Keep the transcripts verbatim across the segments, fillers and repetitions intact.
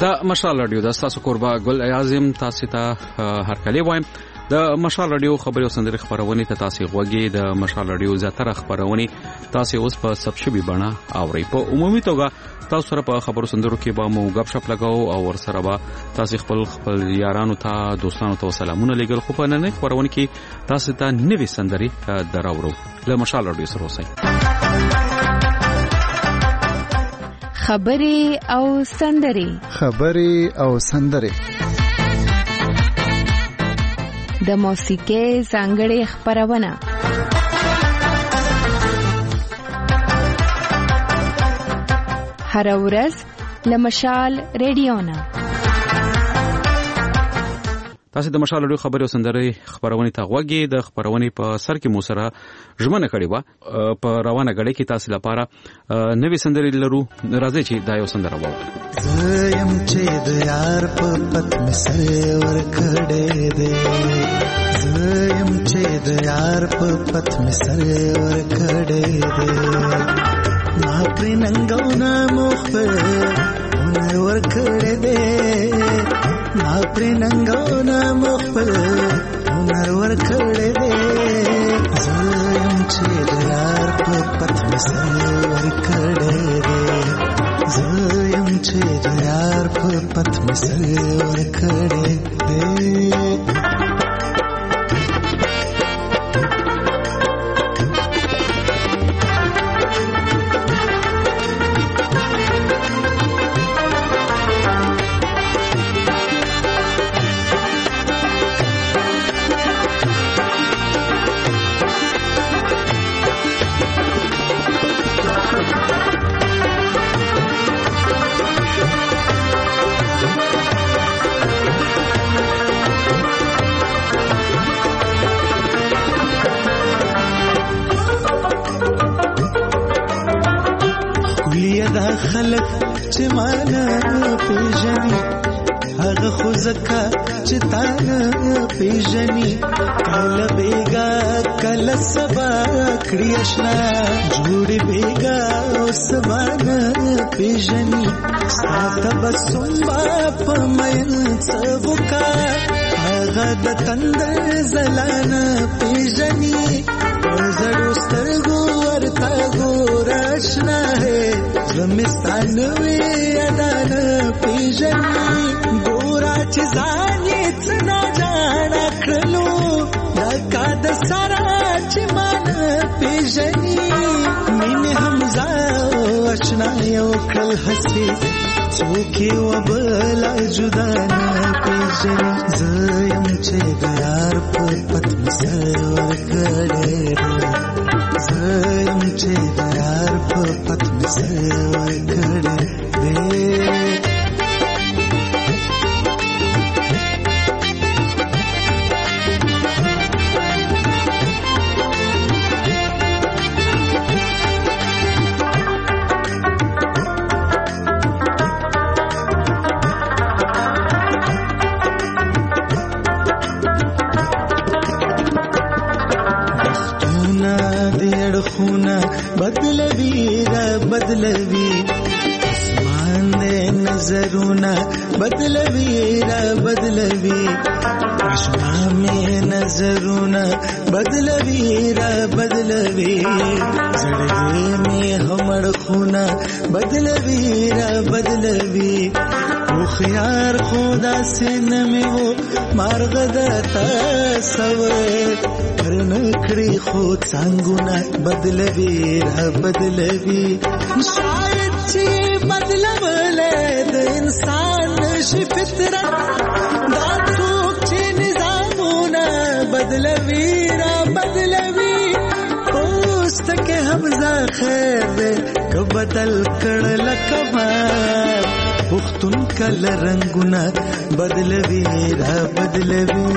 د مشال رادیو د تاسو قربا ګل اعظم تاسو ته هرکلی وایم. د مشال رادیو خبري او سندري خبرونه ته تاسو غوږی. د مشال رادیو زیاتره خبرونه تاسو اوس په سبشبي بڼه اورئ. په عمومي توګه تاسو سره په خبرو سندرو کې به مو غب شپ لګاو او ور سره به تاسو خپل خپل یارانو ته دوستانو ته سلامونه لګل. خو په نن خبرونه کې تاسو ته نوې سندري دراوړو. له مشال رادیو سره اوسئ. خبري او سندري خبري او سندري د موسیقۍ ځانګړې خبرونه هر ورځ له مشال رادیو نه. تاسو د مشال رادیو خبري او سندري خبرونه ته غوږی. د خبرونه په سر کې مو سره ژمنه کړې و په روانه غړې کې تاسو لپاره نوې سندري لرو. راځي چې دا یو سندره وو. زم چې د یار په پت می سر ور کړې دې زم چې د یار په پت می سر ور کړې دې ما پر ننګونه مخ ور ور کړې دې ما پر ننګونه مخ ور ور کړې دې زم چې د یار په پت می سر ور کړې دې زم چې د یار په پت می سر ور کړې دې. خلق چې مانا پیژني هغه خو زکا چې تانا پیژني کله بیگا کله سبا کړی آشنا جوړي بیگا او سبا پیژني ساته بسوم په مېن څوکا هغه د تندر زلانه پیژني زړو سترګو ورته ګور آشنا ہے زمستان وی ادان پیژني ګورا چې ځانې څنا جان کړلو لکه د سارا چې مان پیژني مين حمزه آشنا یو کړل حسي څوک یو بل جدا نه پیژني زم چې د یار په پت سر ور کړې زم چې د یار په پت سر ور کړې دې. بدلوی را بدلوی اسمان دے نظرونا بدلوی را بدلوی اشنا میں نظرونا بدلوی را بدلوی زړګي میں همړ خونا بدلوی را بدلوی او خيار خدا سے نمی وہ مارغ دتا سوي نکړي خو څنګهونه بدلوي را بدلوي شاید چې بدلولې د انسان شي فطرت دا څوک چې نظامونه بدلوي را بدلوي اوس تک حمزه خیر که بدل کړل کمال پختون کل رنگونه بدلوي را بدلوي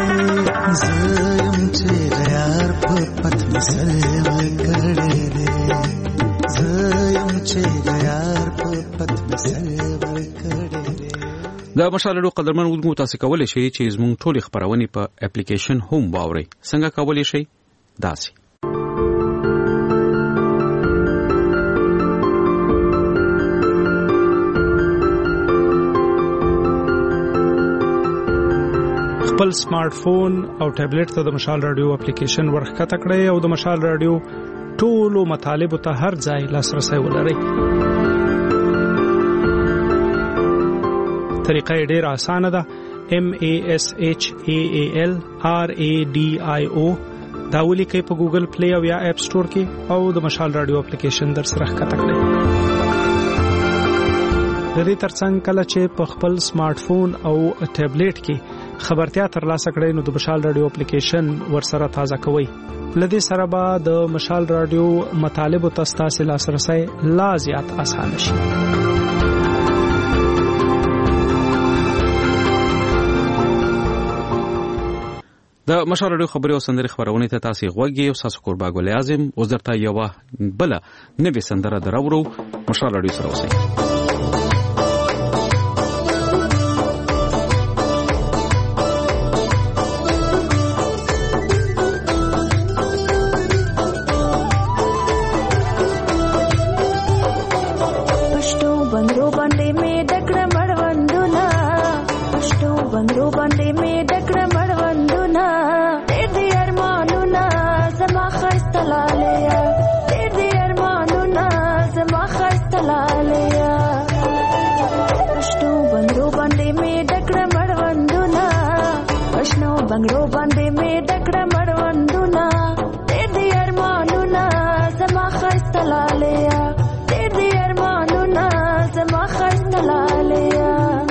زم چې یار په پت مسل کړې دې زم چې یار په پت مسل کړې دې. د مشالړو قدرمن وګورئ تاسو کولای شئ چې زموږ ټول خبرونه په اپلیکیشن هوم باوري څنګه کولای شئ داسي خپل سمارټ فون او ټابلیټ ته د مشال رادیو اپلیکیشن ورخکته کړئ او د مشال رادیو ټولو مطالبو ته هر ځای لاسرسي ولرئ. طریقه یې ډېره اسانه ده. M A S H A A L R A D I O دا ولیکئ په ګوګل پلی او یا اپ سٹور کې او د مشال رادیو اپلیکیشن در سره ښکته کړئ. د دې ترڅنګ کله چې په خپل سمارټ فون او ټابلیټ کې خبرتیا ترلاسه کړئ نو د مشال رادیو اپلیکیشن ورسره تازه کوئ. لدې سره به د مشال رادیو مطالبو ته ستاسو لاسرسي لا زیات اسانه شي. د مشال رادیو خبري او سندري خبرونه ته تاسو غوږی او تاسو قربا ګل اعظم اوس درته یو بل نوې سندره دراوړو. مشال رادیو سره اوسئ. Bungalow बांधे में डकड़ा मड़वंडुना तेरे अरमानुना समा खस्तला लिया तेरे अरमानुना समा खस्तला लिया.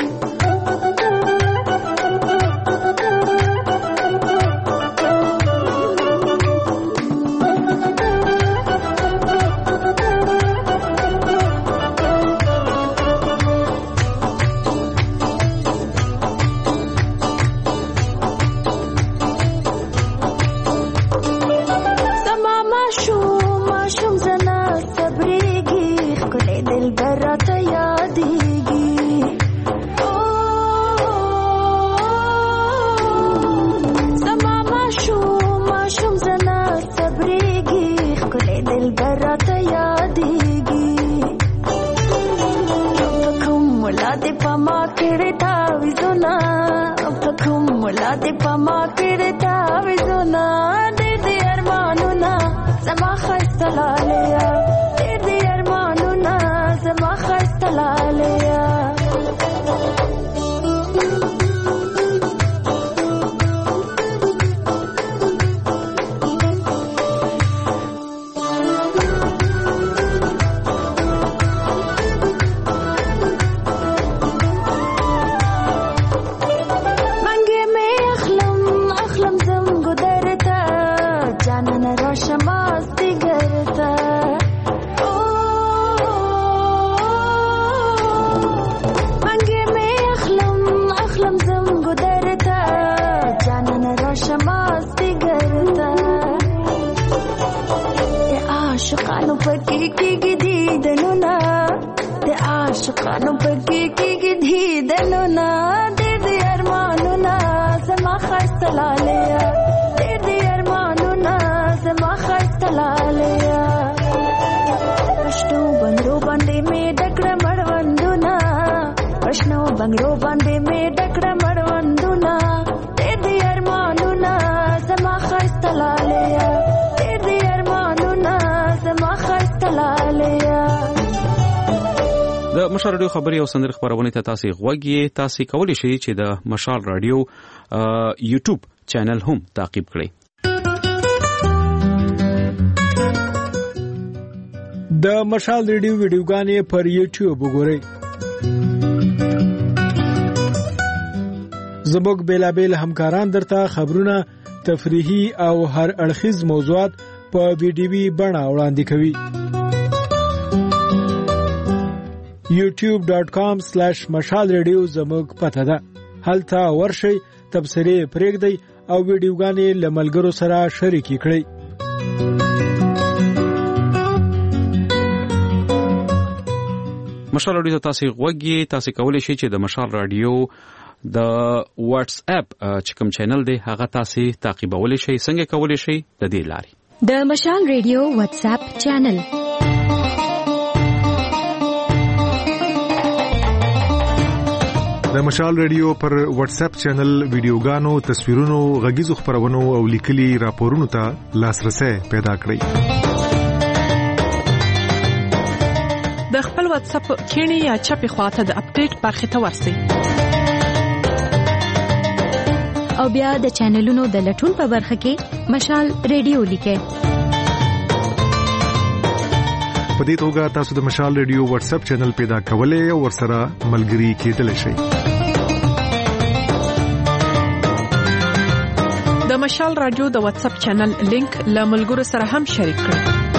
बंगलो बांधे में डकड़ा मड़वंडुना तेरे अरमानुना समा खस्तला लिया तेरे अरमानुना समा खस्तला लिया. د مشال رادیو خبري او سندري خبرونه ته تاسو غوږی تاسو کولی شئ چې د مشال رادیو یوټیوب چینل هم تعقیب کړئ. د مشال رادیو ویډیوګانې پر یوټیوب وګورئ. زموږ بیلابیل همکاران درته خبرونه، تفریحي او هر اړخیز موضوعات په ویډیوي بڼه وړاندې کوي. یوټیوب ډاٹ کام سلیش مشال رادیو زموږ پته ده. هلته ورشئ، تبصرې پرېږدئ او ویډیوګانې له ملګرو سره شریکې کړئ. مشال رادیو تاسو غوږی تاسو کولی شئ چې د مشال رادیو د واتس اپ چې کوم چینل دی هغه تاسو تعقیبولی شئ. څنګه کولی شئ؟ د دې لارې د مشال رادیو واتس اپ چینل د مشال ریډیو پر واتس اپ چینل ویډیوګانو، تصویرونو، غږیزو خبرونو او لیکلي راپورونو ته لاسرسي پیدا کړئ. د خپل واتس اپ کینی یا چپی خواته د اپډیټ برخه ته ورسئ. او بیا د چینلونو د لټون په برخه کې مشال ریډیو لیکئ. په دې توګه تاسو د مشال ریډیو واتس اپ چینل پیدا کولای او ورسره ملګري کېدلی شئ. د مشال رادیو د واتس اپ چینل لینک له ملګرو سره هم شریک کړئ.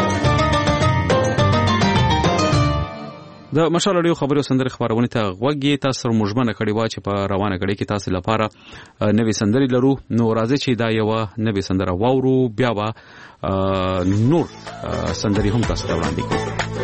د مشال رادیو خبرو سندري خبرونه ته غوږی تاسو مجمنه کړي وا چې په روانه کړي کې تاسو لپاره نوې سندري لرو. نو راځي چې دا یو نوې سندره واورو، بیا وا نور سندري هم تاسو ته وړاندې کوو.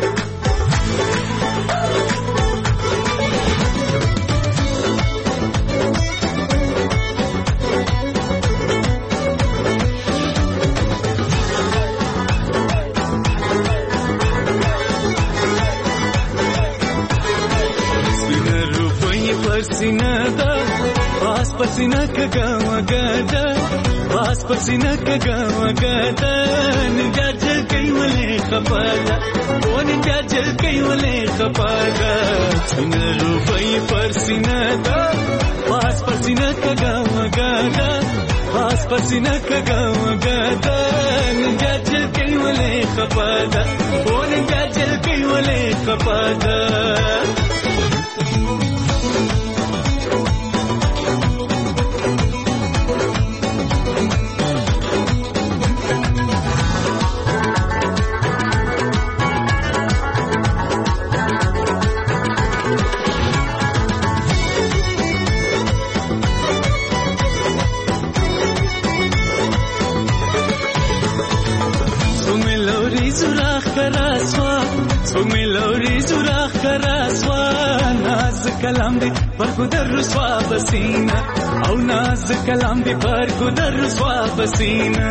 पसीना दा पास पसीना का गावा गादा पास पसीना का गावा गादा निजा जल कई वले खपादा वो निजा जल कई वले खपादा बिना रुपई पसीना दा पास पसीना का गावा गादा पास पसीना का गावा गादा निजा जल कई वले खपादा वो निजा जल कई वले खपादा कलाम दे पर गुदर रुसवा बसीना औ नाज कलाम दे पर गुदर रुसवा बसीना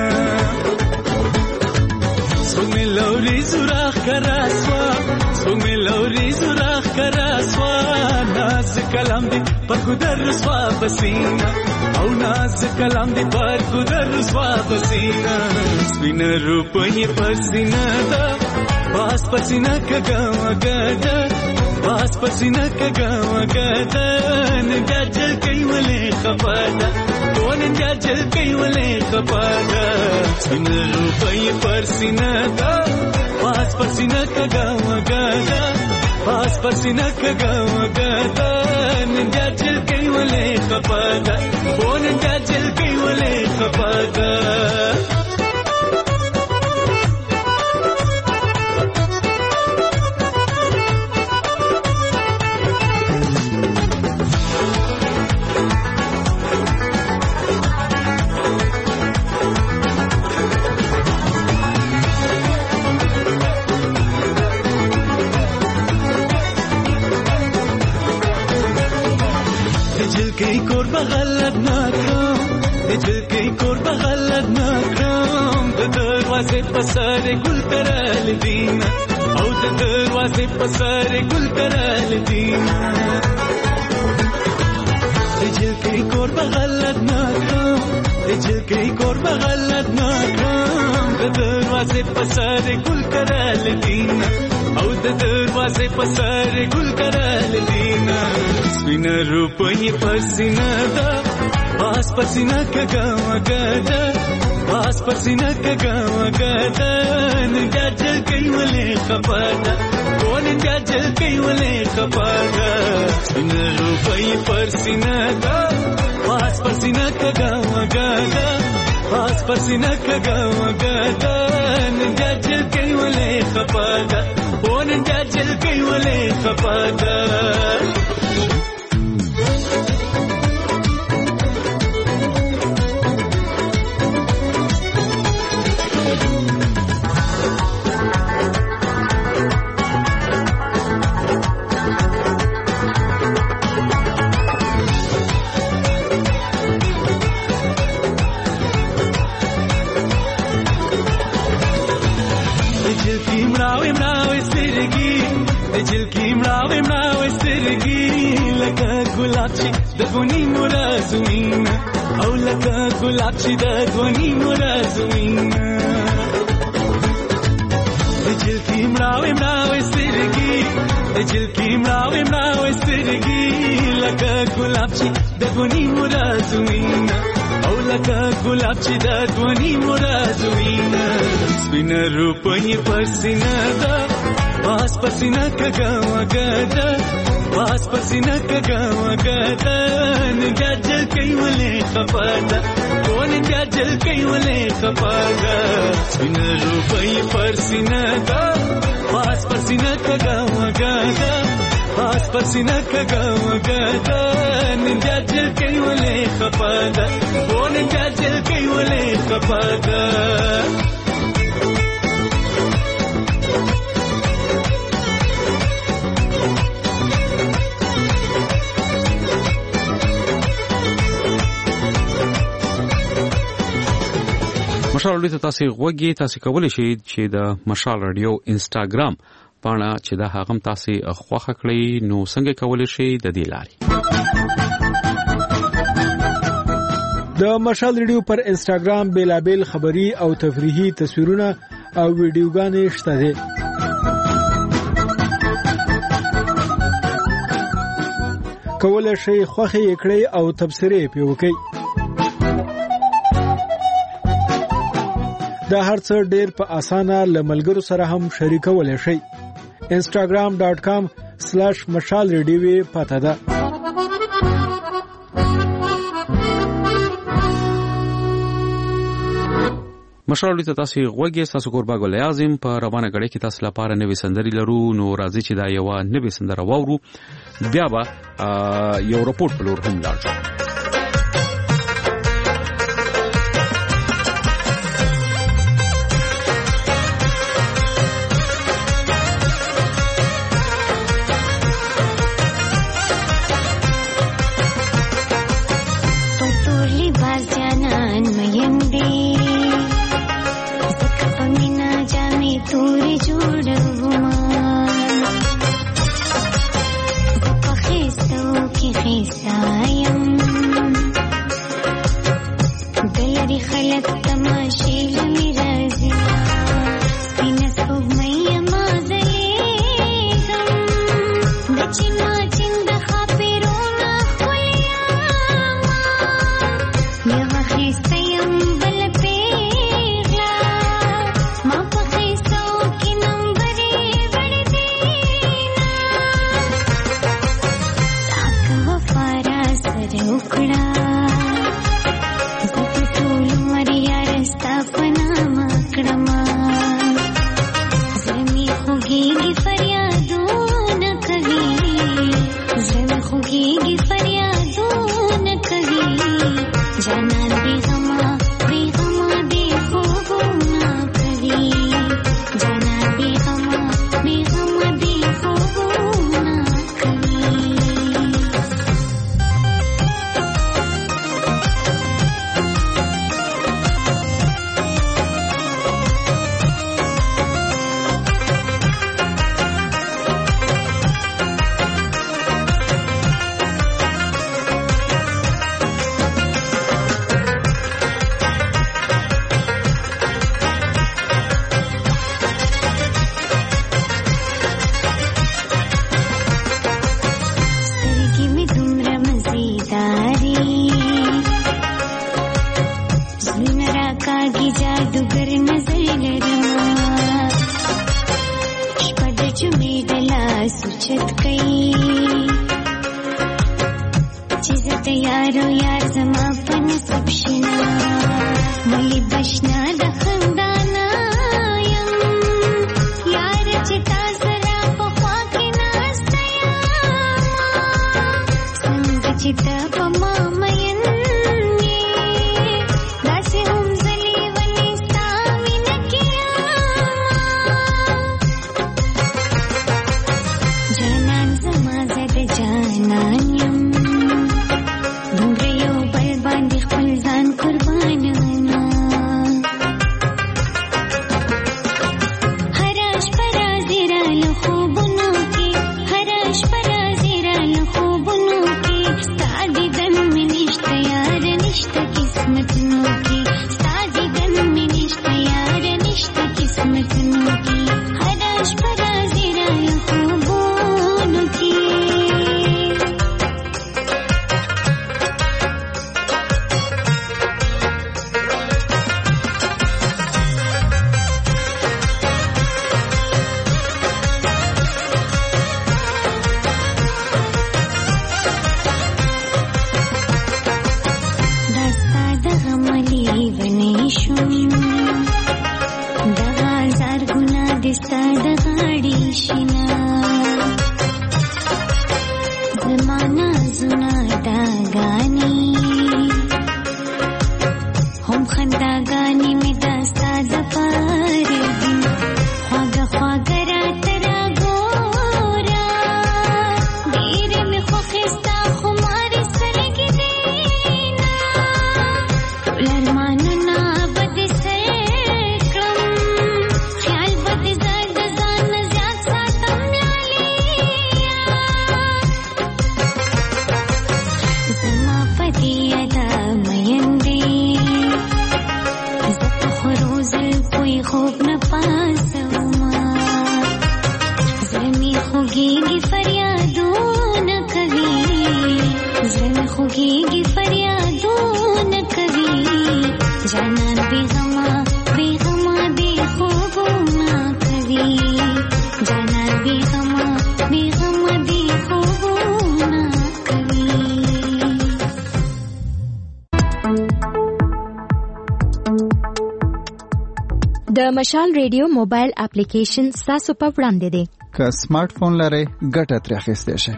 सुमे लौरी सुराख करासवा सुमे लौरी सुराख करासवा नाज कलाम दे पर गुदर रुसवा बसीना औ नाज कलाम दे पर गुदर रुसवा बसीना स्पिन रूपये पसीना दा पास पसीना का गावा गादा पास पसीना का गावा गादा निजा जल कई वले खपादा वो निजा जल कई वले खपादा सुन रूपये पसीना दा पास पसीना का गावा गादा पास पसीना का गावा गादा निजा जल कई वले खपादा वो निजा जल कई वले खपादा की कोर बगलत ना काम दिल की कोर बगलत ना काम दरवाजे पसारे गुल करल दीना औ दरवाजे पसारे गुल करल दीना दिल की कोर बगलत ना काम दिल की कोर बगलत ना काम दरवाजे पसारे गुल करल दीना औ दरवाजे पसारे गुल करल दीना स्पिन रूपये पसीना दा पास पसीना का गावा गादा पास पसीना का गावा गादा निजा जल कई वले खपादा वो निजा जल कई वले खपादा स्पिन रूपये पसीना दा पास पसीना का गावा गादा पास पसीना का गावा गादा निजा जल कई वले खपादा वो निजा जल कई वले खपादा ګلاب چې د غونی مرزوین او لکه ګلاب چې د غونی مرزوین دجل کی مراوي مراوي سترګي دجل کی مراوي مراوي سترګي لکه ګلاب چې د غونی مرزوین او لکه ګلاب چې د غونی مرزوین سپین روپنی پسینه ده باس پسینه کګه وګده باس پسینه کګه وګده نګاجل کوي ولې خپاده کون نګاجل کوي ولې خپاده سپین روپۍ پسینه ده باس پسینه کګه وګده باس پسینه کګه وګده نګاجل کوي ولې خپاده کون نګاجل کوي ولې خپاده مشال رادیو ته تاسو غوږی تاسو کولی شئ چې د مشال رادیو انستګرام پاڼه چې دا هغه تاسو خوښه کړئ نو څنګه کولی شئ د دې لارې د مشال رادیو پر انستګرام بیلابل خبری او تفریحي تصویرونه او ویډیوګانې شته دي کولی شئ خوښه کړئ او تبصره پې وکړئ دا هر څه ډېر په اسانه لملګرو سره هم شریکولای شئ instagram dot com slash mashal radio پته ده مشال رادیو ته تاسو غوږی تاسو قربا ګل اعظم په روانه غړې کې تاسو لپاره نوې سندري لرو نو راځي چې دا یو نوې سندره واورو بیا به یو رپورټ په لور هم لاړ شو غملی ونی شوم دغه زرګونه دستا د غاړي شینا زمانہ زنا داګانی هم خنداګانی می داستا د پاره خواږه خواږه راته راګورا ډېرې مې خوښې ستا خمارې سترګې دینا ټول ارمانونه به دې سیر کړم خیال به دې زر د ځان نه زیات ساتم لالیا زما په دې ادا مین دی زه په خروز کوئی خوب نه پاسوما زمي خوږيږي فریادونه کوي زمي خوږيږي فریادونه کوي جانان بیغما بیغما بی خوبونه کوي جانان بیغما بیغما بی خوبونه کوي. د مشال ریډیو موبایل اپلیکیشن تاسو په وړاندې دی. که سمارټ فون لرئ ګټه ترې اخیستی شئ.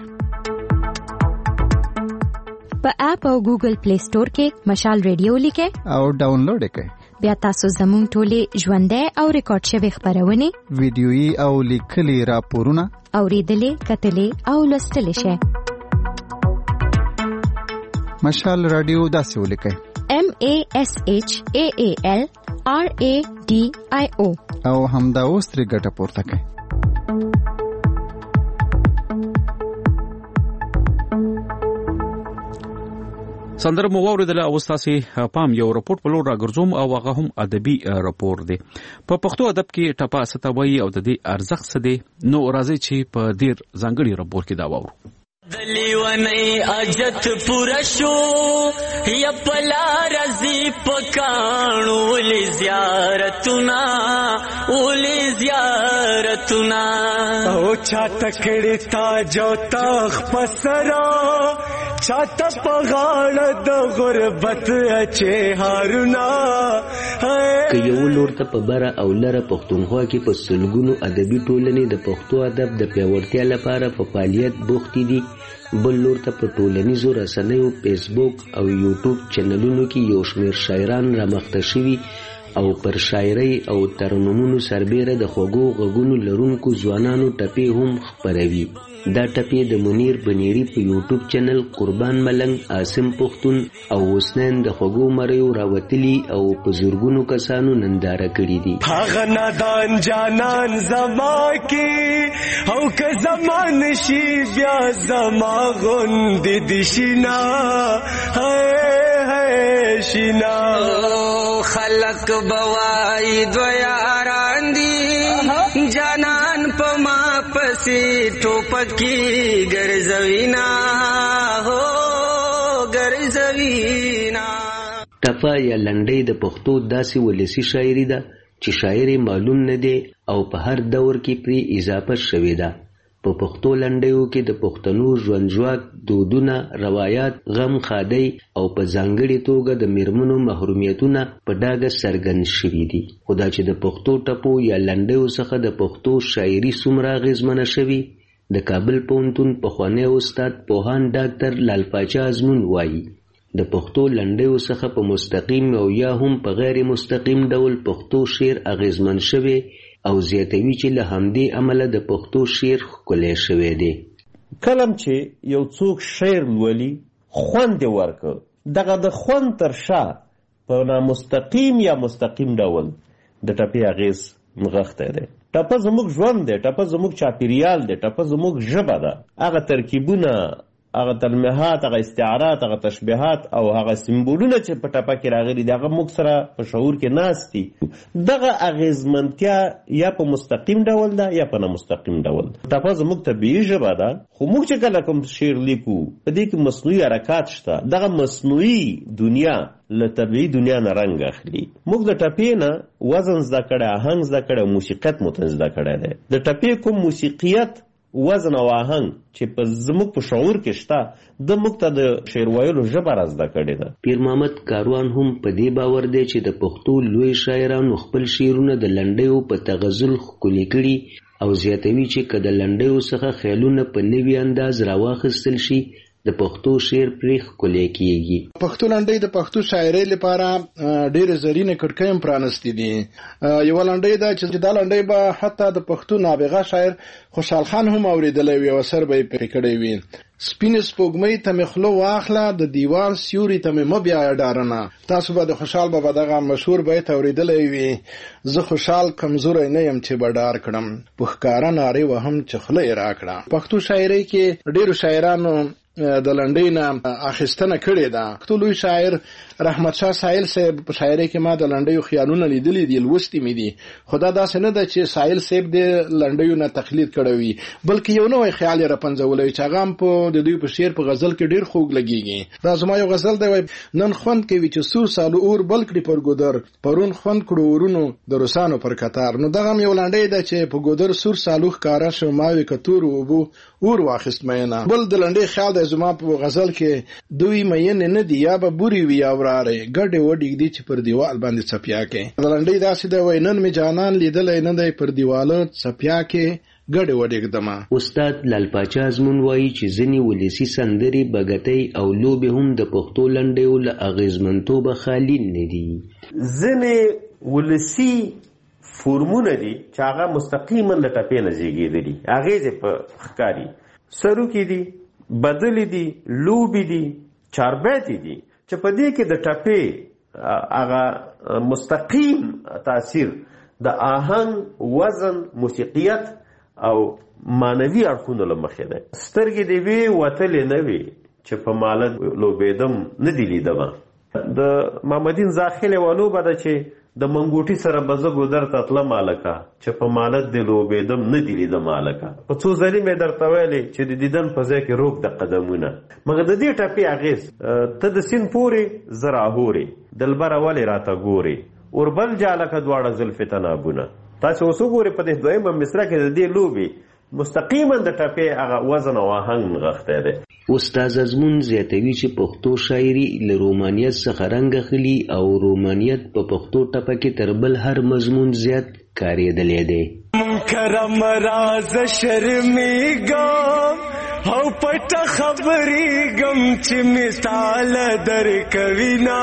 په اپ او ګوګل پلی سٹور کې مشال ریډیو لیکئ او ډاونلوډ یې کړئ. بیا تاسو زموږ ټولې ژوندۍ او ریکارډ شوي خپرونې ویډیويي او لیکلي راپورونه اورېدلې کتلې او لوستلی شئ. مشال رادیو داسې ولیکئ M A S H A A L R A D I O او همدا اوس ترې ګټه پورته کړئ. سندره مو واوریدله او تاسو پام یو رپورت په لور راګرځوم او هغه هم ادبي رپورت دی. په پښتو ادب کې ټپه ستوي او د دې ارزښت څه دی نو راځي چې په ډیر ځانګړي رپورت کې دا واورو. دلیوانی اجت پورا شو یا پلا رزی پکانو ولی زیارتنا ولی زیارتنا او چا تکڑی تا جو تاخ پسرا چاته په غاړه د غربت اچې هارونا که یو لور ته په بره او لره پښتونخوا کې په سلګونو ادبي ټولنې د پښتو ادب د پیاوړتیا لپاره په فعالیت بوختې دي، بل لور ته په ټولنیزو رسنیو فیسبوک او یوټیوب چینلونو کې یو شمېر شاعران رامخته شوي او پر شاعرۍ او ترنمونو سربیره د خوږو غږونو لرونکو ځوانانو ټپې هم خپروي. دا ټپې د منیر بنيري په یوټیوب چینل قربان ملنګ، عاصم پښتون او حسنین د خوږو مریو راوتلي او په زورګونو کسانو ننداره کړي دي. هغه نادان جانان زما کې او که زمان شي بیا زما غوندې دي شینا هاي هاي شینا خلق بوای دو یاران دی جانان پما پسی ټوپکی ګرځوینا هو ګرځوینا. ټپه یا لنډۍ د پښتو داسې ولسی شاعري ده چې شاعر معلوم نه دی او په هر دور کې پرې اضافه شوې ده. په پښتو لنډیو کې د پښتنو ژوندژواک، دودونه، روایات، غم خادۍ او په ځانګړې توګه د میرمنو محرومیتونه په ډاګه څرګند شوي دي. خو دا چې د پښتو ټپو یا لنډیو څخه د پښتو شاعري څومره اغېزمنه شوي، د کابل پوهنتون پخوانی استاد پوهاند ډاکټر لال پاچا ازمون وایي د پښتو لنډیو څخه په مستقیم او یا هم په غیر مستقیم ډول پښتو شعر اغېزمن شوی او زیاتوي چې له همدې عمله د پښتو شعر ښکلی شوی دی. کلم چې یو څوک شعر لولي خوند یې ورکړ، دغه د خوند تر شا په نامستقیم یا مستقیم ډول د ټپې اغېز نغښتی دی. ټپه زموږ ژوند دی، ټپه زموږ چاپېریال دی، ټپه زموږ ژبه ده. هغه ترکیبونه، هغه تلمحات، هغه استعارات، هغه تشبیهات او هغه سمبولونه چې په ټپه کې راغلي دي هغه موږ سره په شعور کې ناست دي. دغه اغېزمنتیا یا په مستقیم ډول ده یا په نامستقیم ډول. ټپه زموږ طبیعي ژبه ده، خو موږ چې کله کوم شعر لیکو په دې کې مصنوعي حرکات شته. دغه مصنوعي دنیا له طبیعي دنیا نه رنګ اخلي. موږ د ټپې نه وزن زده کړی، آهنګ زده کړی، موسیقیت مو ته زده کړی دی. د ټپې کوم موسیقیت وزن او آهنګ چې په زموږ په شعور کې شته د موږ ته د شعر ویلو ژبه را زده کړې ده. پیر محمد کاروان هم په دې باور دی چې د پښتو لوی شاعرانو خپل شعرونه د لنډیو په تغزل ښکلي کړي او زیاتوي چې که د لنډیو څخه خیالونه په نوي انداز راواخیستل شي د پښتو شعر پرې ښکلی کیږي. پښتو لنډۍ د پښتو شاعرۍ لپاره ډېرې زرینې کړکۍ هم پرانستې دي. یوه لنډۍ ده چې دا لنډۍ به حتی د پښتو نابغه شاعر خوشحال خان هم اورېدلی وي او اثر به یې پرې کړی وي. سپینې سپوږمۍ ته مې خوله واخله د دیوال سیوري ته مې مه بیایه ډارنه. تاسو به د خوشحال بابا دغه مشهور بیت اورېدلی وي، زه خوشحال کمزوری نه یم چې به ډار کړم، په ښکاره نارې وهم چې خوله یې راکړه. پښتو شاعرۍ کې ډېرو شاعرانو د لنډۍ نه اخیستنه کړې ده. پښتو لوی شاعر رحمت شاه سایل صاحب په شاعرۍ کې ما د لنډیو خیالونه لیدلي دي، لوستي مې دي، خو دا داسې نه ده چې سایل صاحب د لنډیو نه تقلید کړی وي، بلکې یو نوی خیال یې راپنځولی چې هغه هم په د دوی په شعر په غزل کې ډېر خوږ لګېږي. دا زما یو غزل دی، وایي نن خوند کوي چې سور سالو اور بل کړي پر ګودر، پرون خوند کړو ورونو د روسانو پر کتار. نو دغه هم یو لنډۍ ده چې په ګودر سور سالو ښکاره شو، ما وې که تور اوبو اور واخیست مینه. بل د لنډۍ خیال دی زما په غزل کې، دوی مینې نه دي یا به بوري وي یا وراره، ګډې وډېږدي چې پر دیوال باندې څپیا کې. د لنډۍ داسې ده، وایي نن مې جانان لیدلی نه دی پر دیواله څپیا کې ګډې وډېږدمه. استاد لال پاچا ازمون وایي چې ځینې ولسي سندرې، بګتۍ او لوبې هم د پښتو لنډیو له اغېزمنتوبه خالي نه دي. ځینې ولسي فورمونه دي چې هغه مستقیما له ټپې نه زیږېدلي، اغېزې په ښکاري، سروکي دي، بدلې دي، لوبې دي، چاربیتې دي چې په دې کې د ټپې هغه مستقیم تاثیر د آهنګ، وزن، موسیقیت او معنوي اړخونو له مخې دی. سترګې دې وې وتلې نه وې چې په ماله لوبېدم نه دي لیدمه. د محمدین زاخیل یوه لوبه ده چې د منګوټي سره به زه ګودر ته تلم هلکه چې په مالت دې لوبېدم نه دي لیدم هلکه. په څو ځلې مې درته ویلې چې د دیدن په ځای کې روک د قدمونه. مګر د دې ټپې اغېز، ته د سیند پورې زه راهورې، دلبره ولې راته ګورې، اوربل جالکه دواړه زلفې تنابونه. تاسې اوس وګورئ په دې دویمه مصره کې د دې لوبې مستقیما د ټپې هغه وزن او آهنګ نغښتی دی. استاد ازمون زیاتوي چې پښتو شاعري له رومانیت څخه رنګ اخلي او رومانیت په پښتو ټپه کې تر بل هر مضمون زیات کارېدلی دی. کرم راز شرمېږم او پټه خبرېږم چې مثال درکوینا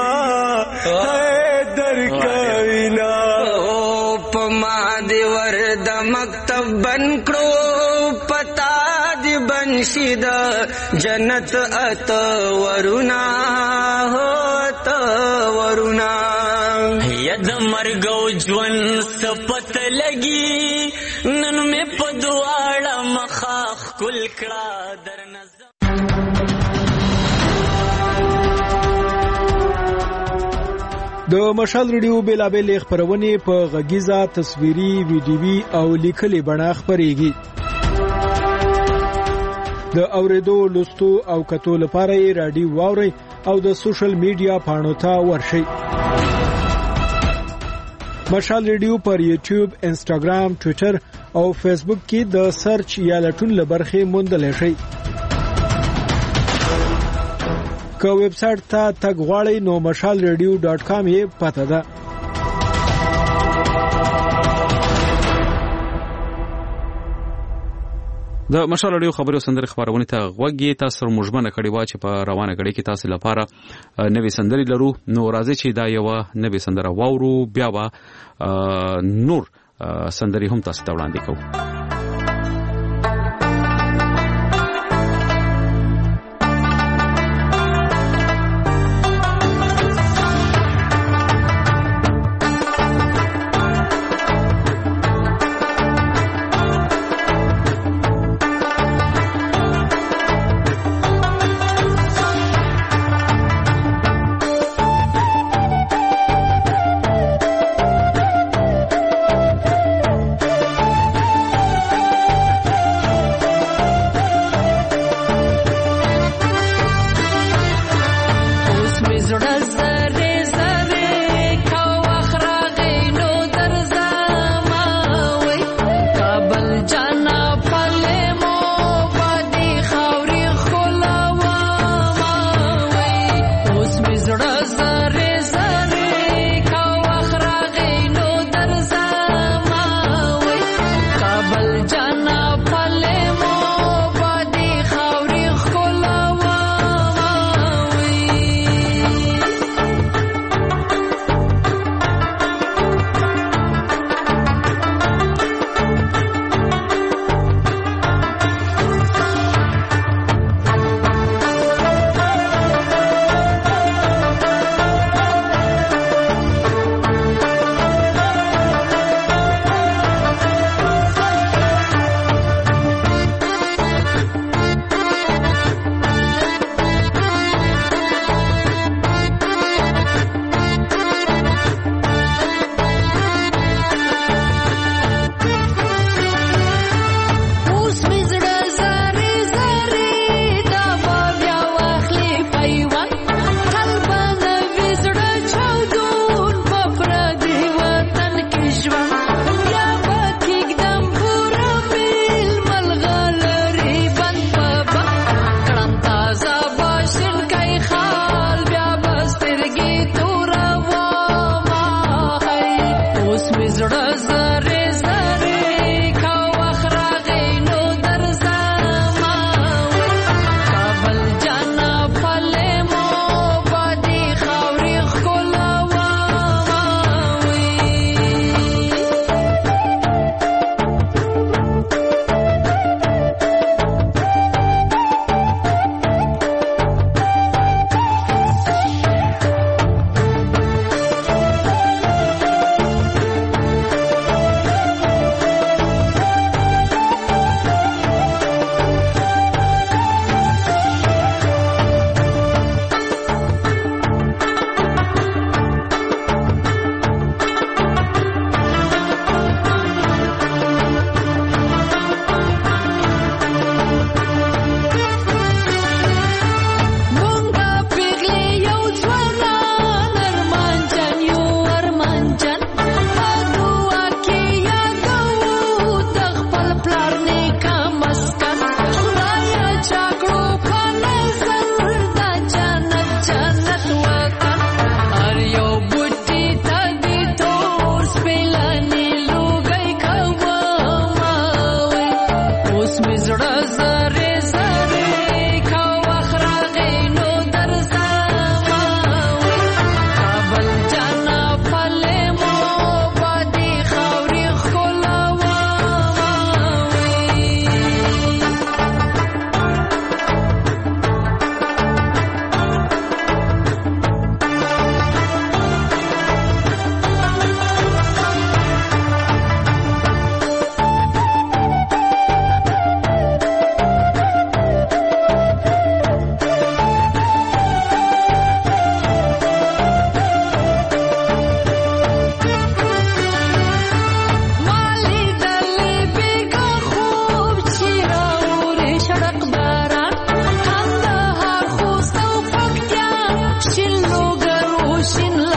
درکوینا په ما دې ور د مکتب بند کړو، پتا دې بند شي د جنت اته ورونه هو ته ورونه. ید مرګ او ژوند سپت لګي نن مې په دواړه مخه ښکل کړه در نظر. د مشال ریډیو بیلابېل خبرونه په غږیزه، تصویري، ویډیوي او لیکلي بڼه خبريږي. د اوریدو، لوستو او کتو لپاره یې رادیو واوري او د سوشل میډیا پاڼو ته ورشئ. مشال ریډیو پر یوټیوب، انسټاګرام، ټوئیټر او فیسبوک کې د سرچ یا لټون لبرخه موندل شي. که ویب سټ ته تګ غواړئ نو مشال ریډیو ډاټ کام یې پته ده. د مشال رادیو خبري او سندري خبرونه ته غوږی تاسو مجمنه کړي وا چې په روانه غړي کې تاسو لپاره نوې سندري لرو. نو راځي چې دا یو نوې سندره واورو، بیا وا نور سندري هم تاسو ته وړاندې کوو.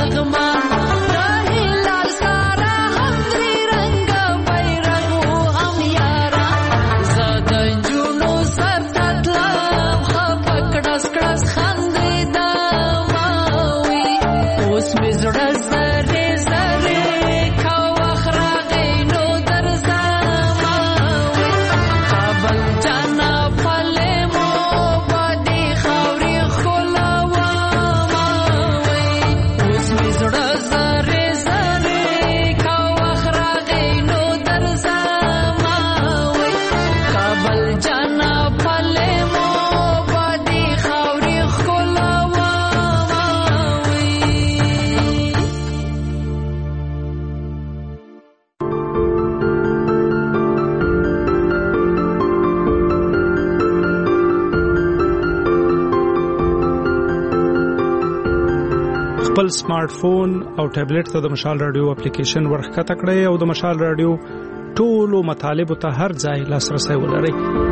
خپل سمارټ فون او ټابلیټ ته د مشال رادیو اپلیکیشن ورخکته کړئ او د مشال رادیو ټولو مطالبه ته هر ځای لاسرسي ولرئ.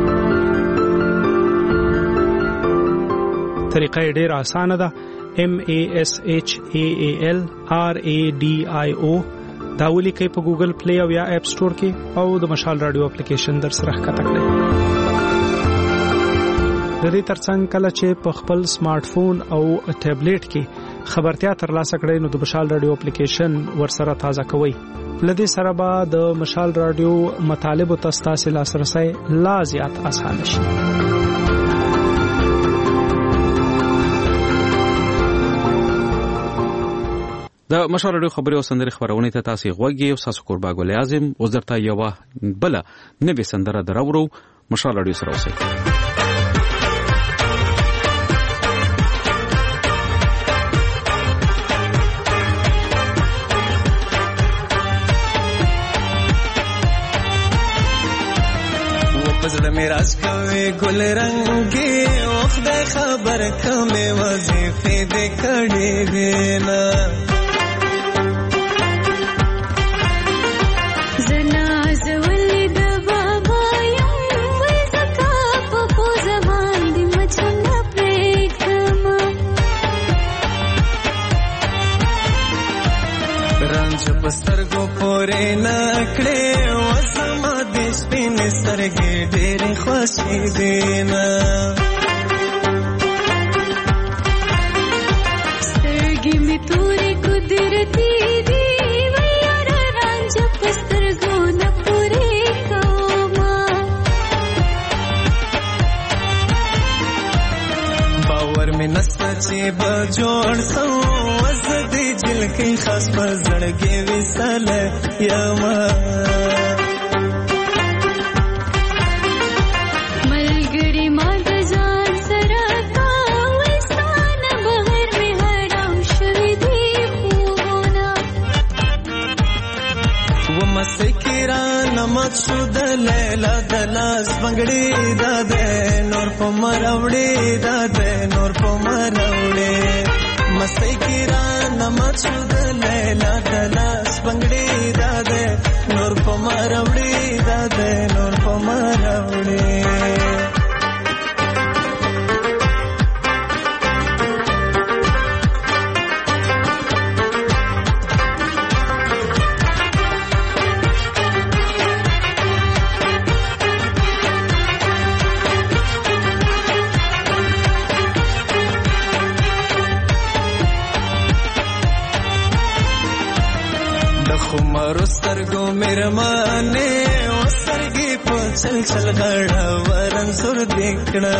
طریقه ډیره اسانه ده. M A S H A A L R A D I O دا ولیکئ په ګوګل پلی او یا اپ سٹور کې او د مشال رادیو اپلیکیشن در سره ښکته کړئ. د دې ترڅنګ کله چې په خپل سمارټ فون او ټابلیټ کې خبرتیا ترلاسه کړئ نو د مشال رادیو اپلیکیشن ورسره تازه کوئ. لدې سره به د مشال رادیو مطالبه تاسو لاسرسي لا زیات آسان شي. د مشال رادیو خبري او سندري خبرونه ته تاسو غوږی او تاسو قربا ګل اعظم اوس درته یو بل نوې سندره دراورو. مشال رادیو سره اوسئ. پزړه مې راز کوي ګل رنگي وخت خبر کمه وظیفه دې کړې دینا زنا زولې د بابا یم وې زکا په پو زمان دې مچنه پرېږدم رانځ پسترګو پورې نکړې وسما دې سپین سترګې ډېرې خوشې دینا سترګې مې تورې قدرتي دي ویار رانځ پسترګو نه پورې کوما باور مې نسته چې به جوړ سو وز دې جل کې خاص په زړګې وساله یما نمت شو د لیلا د لاس بنگړي د دې نور په مروړي د دې نور په مروړي مستي کیرا نمت شو د لیلا د لاس بنگړي د دې نور په مروړي د دې نور په مروړي سترګو میرمانه وسترګې په چل چل غړا ورن زور دکړه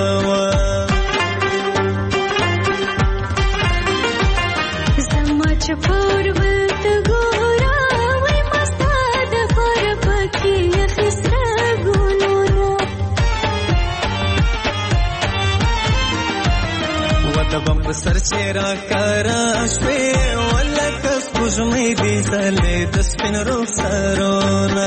زما چپور ولت ګورا وای مستا د پر پکې خسته ګونو وته بم سر چیرې کرا شوي ولک سپوږمۍ دې زلې د سپین رخسارونه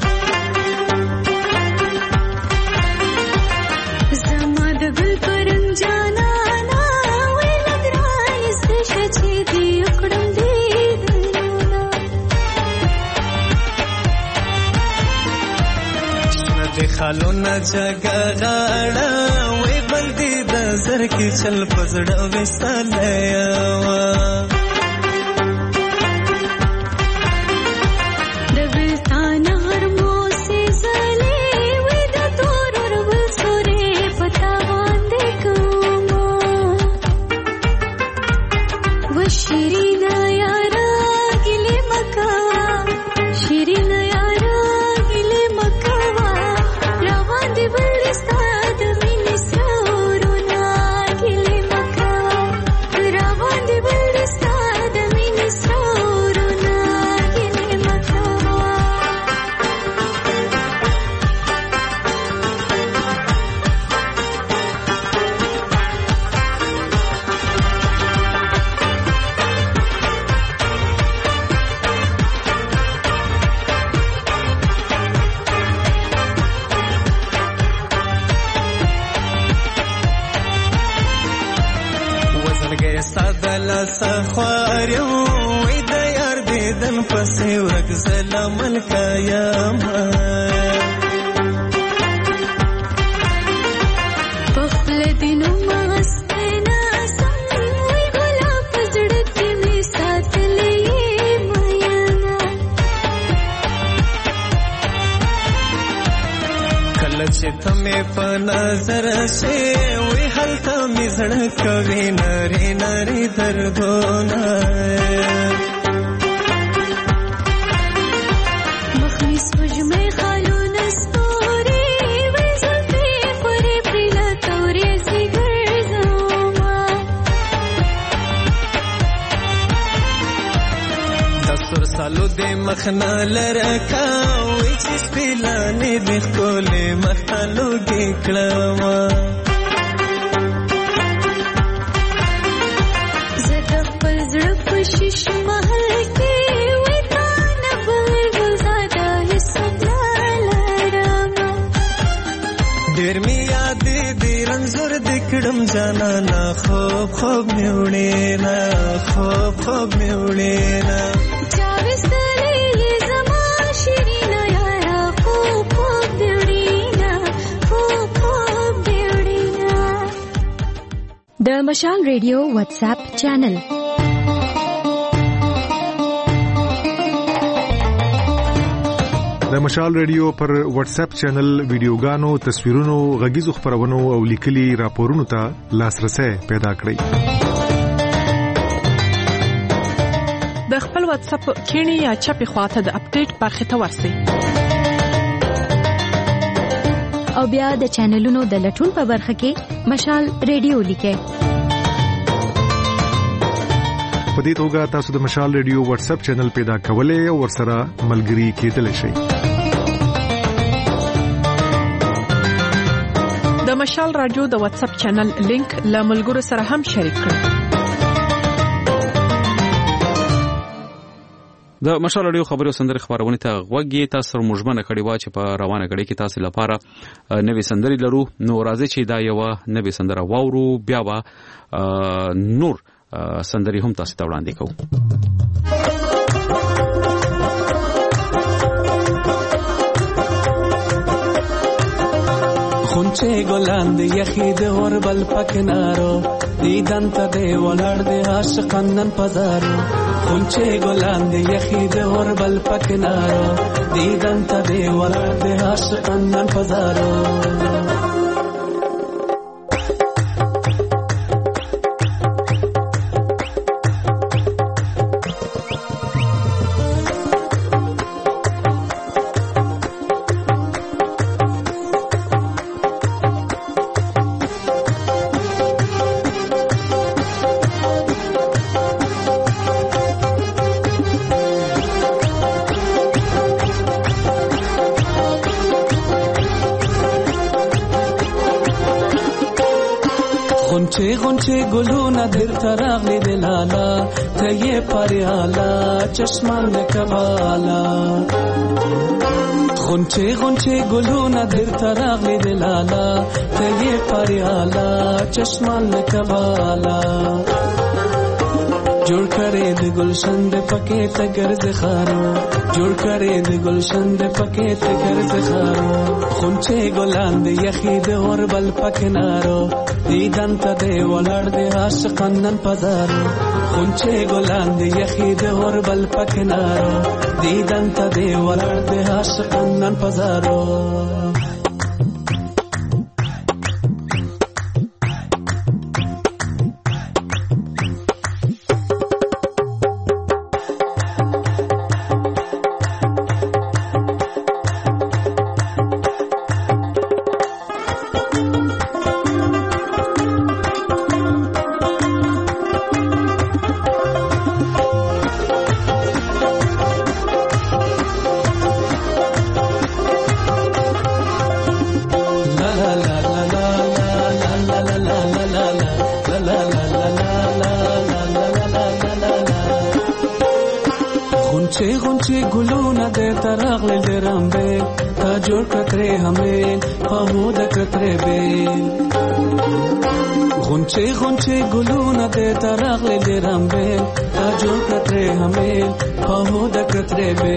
زما د ګل پرنګ جانانا وای لګران ستشه چې دې کړم دې دلونه شنه دې خالونه جګا غاړه وای بلدي د زر کې چل پزړه وساله یار یم وای د یار دیدن پسې ورک سلام الکایم پخپل دینو مستنا سم وای ګلاب زړه کې می ساتلې میانا کله چې ته مې په نظر شې وای هلته مې زړه کوي نری نری دردونه سالو دې مخنا لرکا وې چې سپیلانې دې خولې مخالو کې کړم زه د خپل زړه په شیش محل کې وې تا نه بل ګلزاده هیڅ لرم ډېر مې یادې دې رنځور دې کړم جانانا خوب خوب مې وړې نه خوب خوب مې وړې نه د مشال ریډیو واتس اپ چینل د مشال ریډیو پر واتس اپ چینل ویډیوګانو تصویرونو غږیزو خبرونو او لیکلي راپورونو ته لاسرسي پیدا کړئ د خپل واتس اپ کینی یا چپی خواته د اپډیټ برخه ته ورسئ او بیا د چینلونو د لټون په برخه کې مشال ریډیو لیکئ په دې توګه تاسو د مشال ریډیو واتس اپ چینل پیدا کولای او ورسره ملګري کېدلی شئ د مشال رادیو د واتس اپ چینل لینک له ملګرو سره هم شریک کړئ د مشال رادیو خبرو سندري خبرونه ته غوږی تاسو مجمنه کړي وا چې په روانه غړي کې تاسو لپاره نوې سندري لرو نو راځي چې دا یو نوې سندره واورو بیا وا نور سندري هم تاسو ته وړاندې کوو خونچه ګلان د یخې د اوربل پکنارو دیدن ته دی ولړ د عاشقان نن پزارو خونچه ګلان د یخې د اوربل پکنارو دیدن ته دی ولړ د عاشقان نن پزارو غونچه غونچه ګلونه درته راغلي د لالا ته یې پریالا چشمان د کبالا غونچه غونچه ګلونه درته راغلي د لالا ته یې پریالا چشمان د کبالا جوړ کړې د گلشن د پکې ته ګرځ خارو جوړ کړې د گلشن د پکې ته ګرځ خارو خونچه ګلان د یخې د اوربل پکنارو دیدن ته دی ولړ د عاشقان نن پزارو خونچه ګلان د یخې د اوربل پکنارو دیدن ته دی ولړ د عاشقان نن پزارو غونچه غونچه ګلونه د ترغل درمبه تا جوړ کتره همې په د کتره به غونچه غونچه ګلونه د ترغل درمبه تا جوړ کتره همې په د کتره به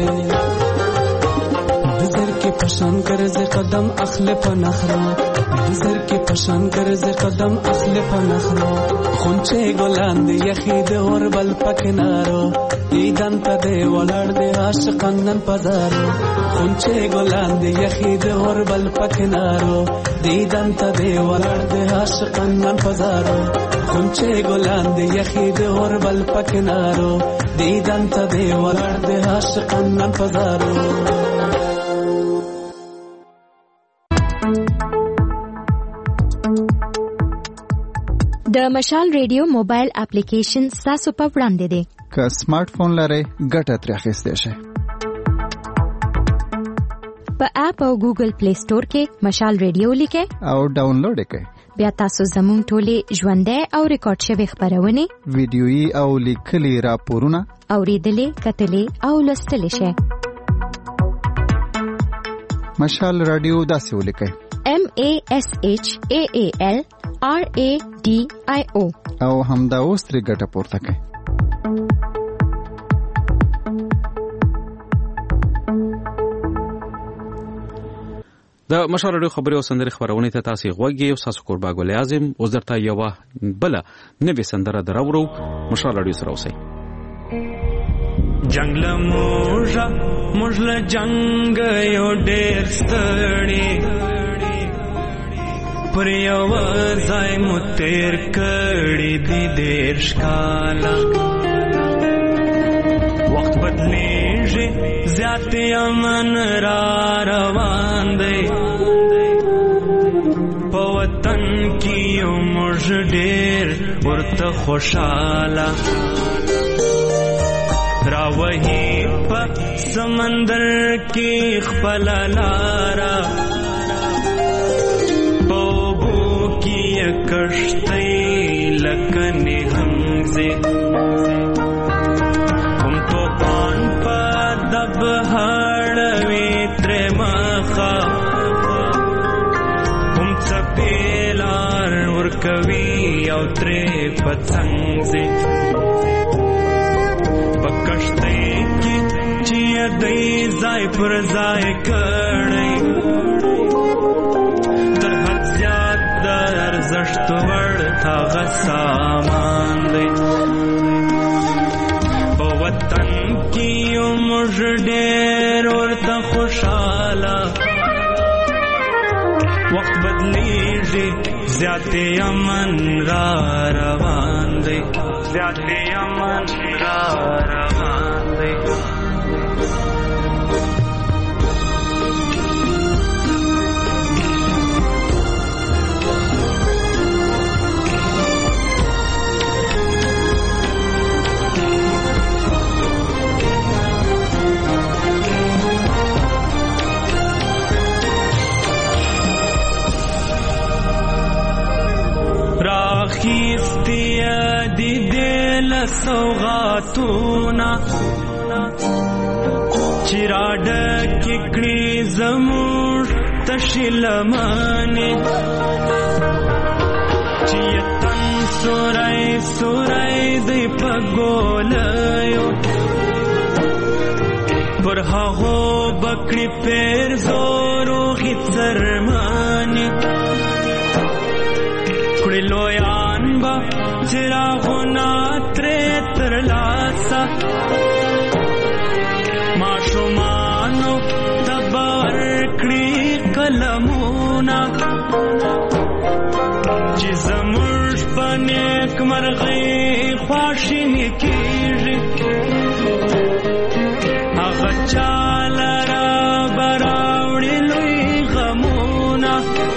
نظر کې پشان کرز قدم اخله په نخرا نظر کې پشان کرز قدم اخله په نخرا خونچه ګلان دی یخید اور بل پکنارو دیدن ته دی ولړ دی عاشقانن پزارو خونچه ګلان دی یخید اور بل پکنارو دیدن ته دی ولړ دی عاشقانن پزارو خونچه ګلان دی یخید اور بل پکنارو دیدن ته دی ولړ دی عاشقانن پزارو د مشال ریډیو موبایل اپلیکیشن تاسو په وړاندې دی که سمارټ فون لرئ ګټه ترې اخیستی شئ په اپ او ګوګل پلی سٹور کې مشال ریډیو لیکئ او ډاونلوډ یې کړئ بیا تاسو زموږ ټولې ژوندۍ او ریکارډ شوي خپرونې ویډیويي او لیکلي راپورونه اورېدلې کتلې او لوستلی شئ مشال رادیو داسې ولیکئ M A S H A A L R A D I O او همدا اوس ترې ګټه پورته کړئ د مشال رادیو خبري او سندري خبرونه ته تاسو غوږی او تاسو قربا ګل اعظم اوس درته یو بل نوې سندره دراوړو مشال رادیو سره اوسئ جنگل موجا مجل جنگ یو ډېر ستړي پر یو ځای مو تیر کړي دي دیرش کاله وخت بدلیږي زیات امن را روان دی په وطن کې یو موږ ډېر ورته خوشاله راوهی په سمندر کې خپل لارا کشتی لکنی همزی کم تو پان پا دب هاڑوی تر مخا کم چپیلار ورکوی او تر پتسنگزی پا کشتی کی چی دی زائی پر زائی کردی در حد زیاد در زشت ورطا غسامان دی په وطن کی موږ ډېر ورته خوشاله وخت بدلیږي زیات امن را روان دی زیات امن را روان دی راخیستی دی دل سوغاتونا چراډ ککړي زموږ تشلمانه چیتن سورای سورای دی پګولایو پر هغه بکړي پیر زورو غڅرمانه کړي لویان با چراغونه ترې ترلاسه ماشومانو تبر کړي قلمونه چې زموږ په نیک مرغۍ خواشیني کېږي هغه چاله را براوړي لوی غمونه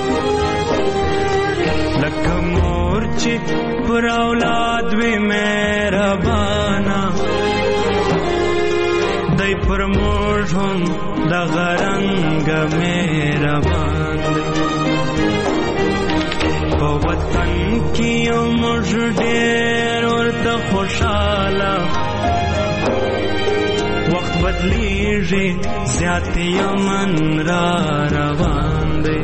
لکه مور چې پر اولاد وي مهربانه دی پر موږ هم دغه رنګه مهربان دی په وطن کې یو موږ ډېر ورته خوشاله بدلیږي زیات یمن را روان دی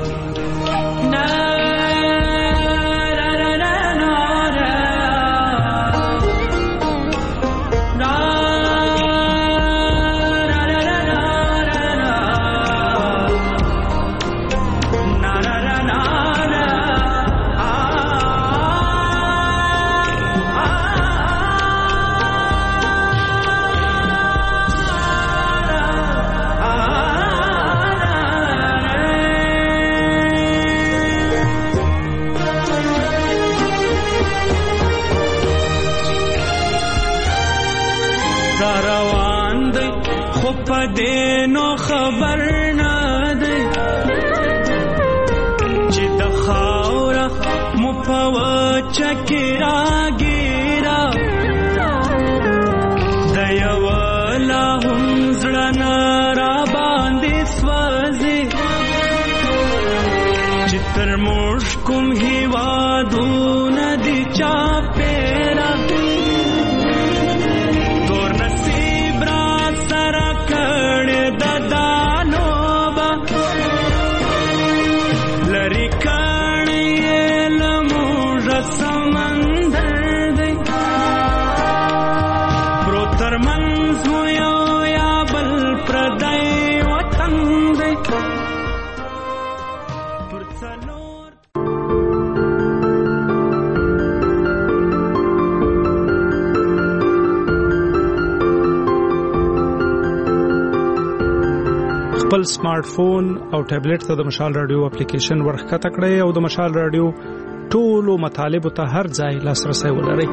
پدینو خبر نه دی چې د خاوره مو په وچه کې راګیرا د یو لا هم زړه نه را باندې سوځي چې تر موږ کوم هېوادونه دي چاپېره خپل سمارټ فون او ټابلیټ ته د مشال رادیو اپلیکیشن ورخکته کړئ او د مشال رادیو ټولو مطالبه ته هر ځای لاسرسي ولرئ.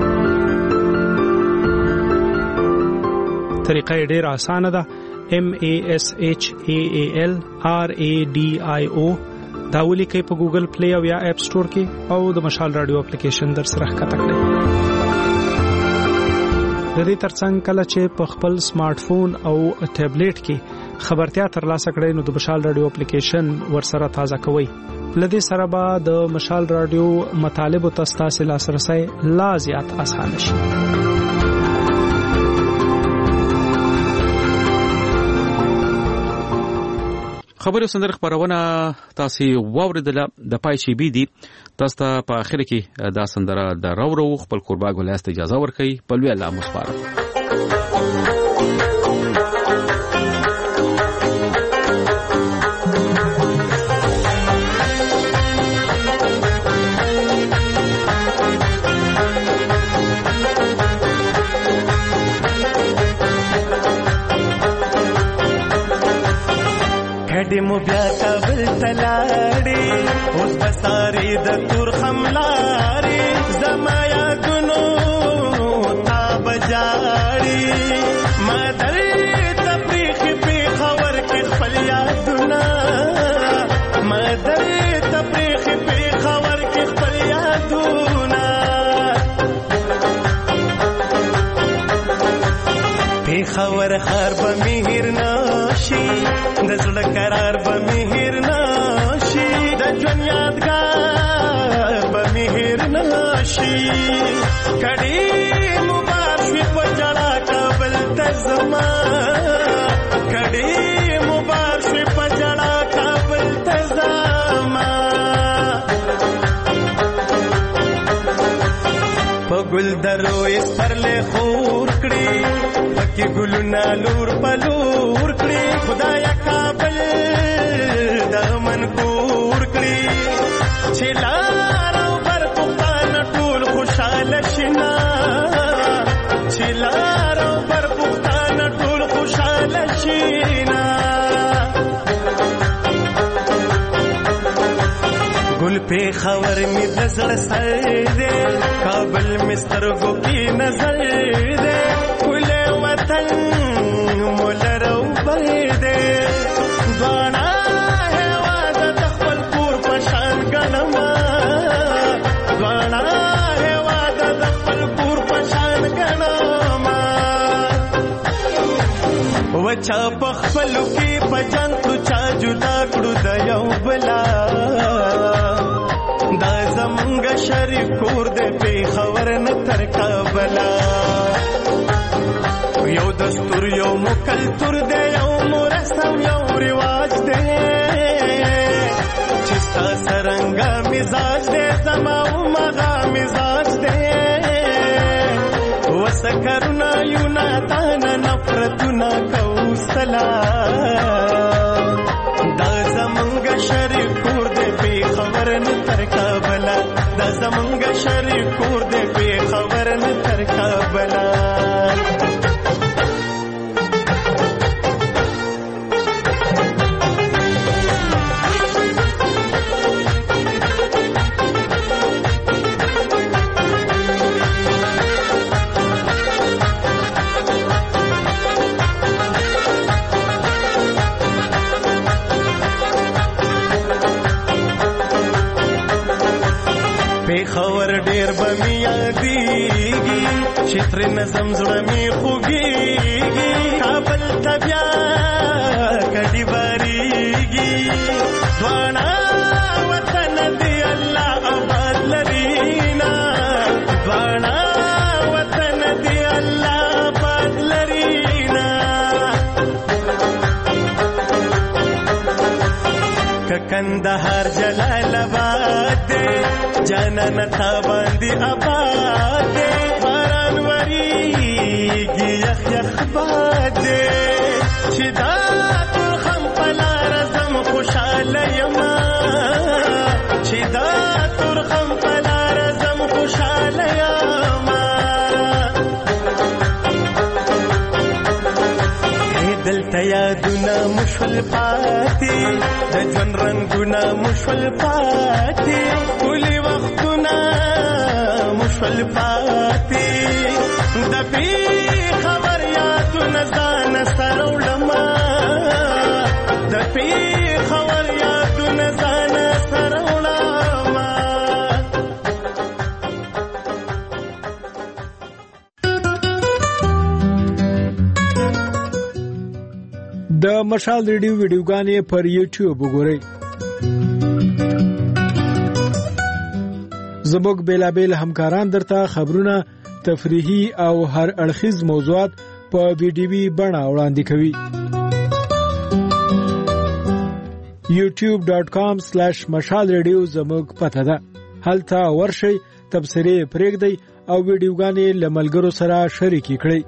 طریقه ډېره اسانه ده. M A S H A A L R A D I O دا ولیکئ په ګوګل پلی او یا اپ سٹور کې او د مشال رادیو اپلیکیشن در سره ښکته کړئ. د دې ترڅنګ کله چې په خپل سمارټ فون او ټابلیټ کې خبرتیا ترلاسه کړئ نو د مشال رادیو اپلیکیشن ورسره تازه کوئ. لدې سره به د مشال رادیو مطالبه تاسو لاسرسي لا زیات اسانه شي. خبرو سندر خبرونه تاسو واوریدله د پای شي بي دي تاسو ته په اخر کې دا سندره د راورو خپل قربا ګولاست اجازه ورکړي په لوی الله مسپاره. کډې مو بیا کابل تلاړې اوس بسارې د تور خملارې زما یادونو تا بجاړې ما درې ته پریښې پېښور کې خپل یادونه ما درې ته پریښې پېښور کې خپل یادونه پېښور ښار به مې هېر نه شي د زړه قرار به مې هېر نه شي د ژوند یادګار به مې هېر نه شي کډې مو بار شوې په ژړا کابل ته زما کډې مو بار شوې په ژړا کابل ته زما په ګلدرو یې سپرلې خور کړې پکې ګلونه لور په لور کړې خدایا کابل دامن کور کړې چې لار او بر پښتانه ټول خوشاله شنا چې لار او بر پښتانه ټول خوشاله شنا ګل په خبر می د زړه سر دې کابل مسترګو کې نظر دې کله وطن مولرو بيدې دوانا هوا د خپل کور په شان غنما دوانا هوا د خپل کور په شان غنما وچا په خپل کې په جان تو چا جدا کړو د یو بلا دا زمونږ شریک کور دې په خبر نه تر کابل یو دستور یو کلتور دی یو مرسم یو رواج دی چې ستا سرنګه مزاج دی زما ومغه مزاج دی وسکرونه یونه تانه نفرتونه کوستلا دا زمونږ شریف کور دی پې خبر نه تر کابله دا زمونږ شریف کور دی پې خبر نه تر کابله پیښور ډېر به مې یادېږي چې ترې نظم زړه مې خوږېږي کابل ته بیا کډې بارېږي دواړه وطن دې الله آباد لري نه دواړه وطن دې الله آباد لري نه که کندهار جلال آباد دی جانان تا باندې آباد دی باران وریږي یخ یخ باد دی چې دا ترخم په لاره ځم خوشحاله یمه چې دا ترخم په لاره ځم خوشحاله یمه دلته یادونه مشول پاتې د ژوند رنګونه مشول پاتې ټولې وختونه مشول پاتې د پیښور یادونه ځان سره وړمه د پیښور یادونه ځان سره وړمه د مشال ریډیو ویډیوګانې پر یوټیوب وګورئ. زموږ بیلابیل همکاران درته خبرونه، تفریحي او هر اړخیز موضوعات په ویډیوي بڼه وړاندې کوي. یوټیوب ډاټ کام سلیش مشال ریډیو زموږ پته ده. هلته ورشئ، تبصرې پرېږدئ او ویډیوګانې له ملګرو سره شریکې کړئ.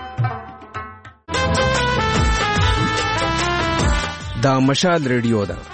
دا مشال ریډیو ده.